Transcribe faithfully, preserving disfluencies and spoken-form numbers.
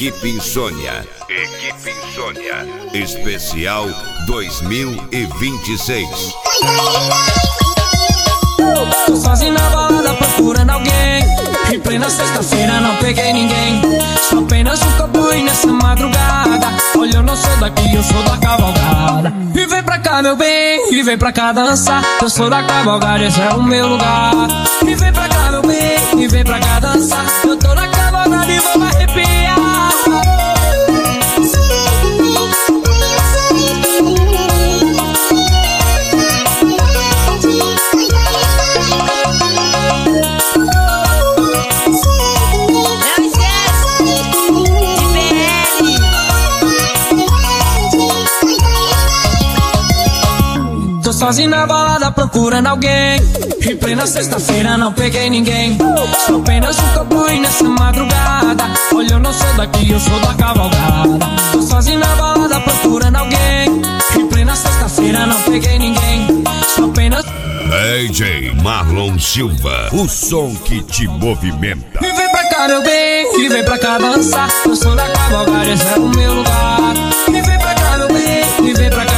Equipe Insônia. Equipe Insônia. Especial dois mil e vinte e seis. Tô sozinho na balada procurando alguém. Em plena sexta-feira não peguei ninguém. Sou apenas um cowboy nessa madrugada. Olha, eu não sou daqui, eu sou da cavalgada. E vem pra cá, meu bem, e vem pra cá dançar. Eu sou da cavalgada, esse é o meu lugar. E vem pra cá, meu bem, e vem pra cá dançar. Eu tô na cavalgada e vou arrepiar. Tô sozinho na balada procurando alguém. Em plena sexta-feira não peguei ninguém. Sou apenas um cowboy nessa madrugada. Olha, eu não sou daqui, eu sou da cavalgada. Tô sozinho na balada procurando alguém. Em plena sexta-feira não peguei ninguém. Sou apenas D J Marlon Silva, o som que te movimenta. E vem pra cá, meu bem, e vem pra cá dançar. Eu sou da cavalgada, esse é o meu lugar. E vem pra cá, meu bem, e vem pra cá